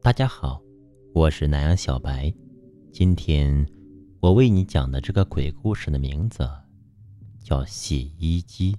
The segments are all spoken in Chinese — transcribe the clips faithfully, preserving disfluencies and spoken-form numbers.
大家好，我是南阳小白。今天我为你讲的这个鬼故事的名字叫洗衣机。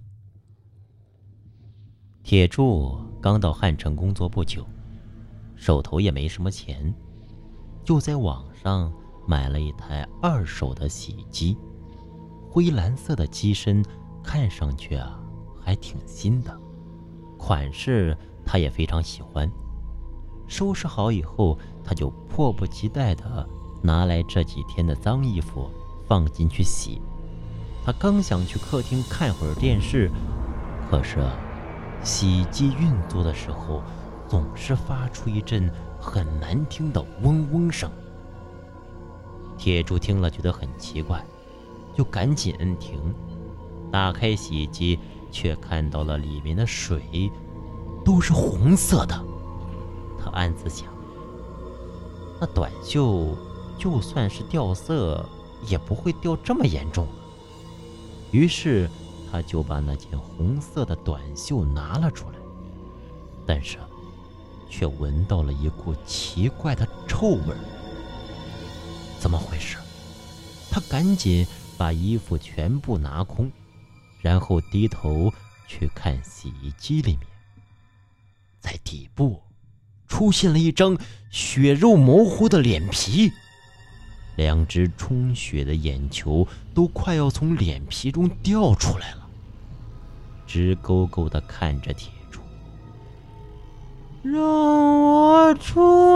铁柱刚到汉城工作不久，手头也没什么钱，就在网上买了一台二手的洗衣机。灰蓝色的机身看上去啊还挺新的，款式他也非常喜欢。收拾好以后，他就迫不及待地拿来这几天的脏衣服放进去洗。他刚想去客厅看会儿电视，可是洗衣机运作的时候总是发出一阵很难听的嗡嗡声。铁柱听了觉得很奇怪，就赶紧摁停，打开洗衣机，却看到了里面的水都是红色的。他暗自想，那短袖就算是掉色也不会掉这么严重。于是他就把那件红色的短袖拿了出来，但是却闻到了一股奇怪的臭味。怎么回事？他赶紧把衣服全部拿空，然后低头去看洗衣机里面，在底部出现了一张血肉模糊的脸皮，两只充血的眼球都快要从脸皮中掉出来了，直勾勾地看着铁柱。让我出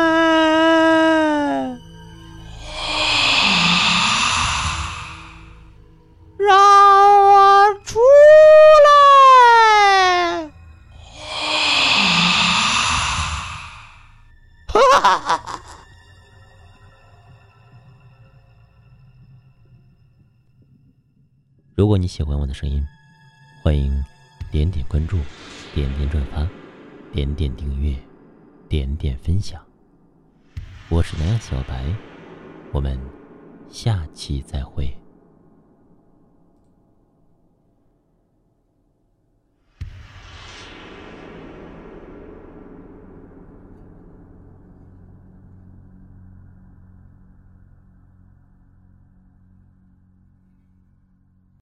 来！让我出来！哈哈哈哈！如果你喜欢我的声音，欢迎点点关注，点点转发，点点订阅，点点分享。我是南阳小白，我们下期再会。